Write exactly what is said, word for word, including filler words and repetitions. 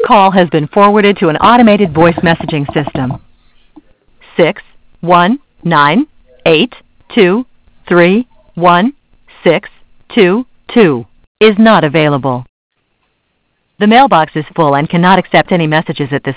call has been forwarded to an automated voice messaging system. Six one nine eight two three one six two two is not available. The mailbox is full and cannot accept any messages at this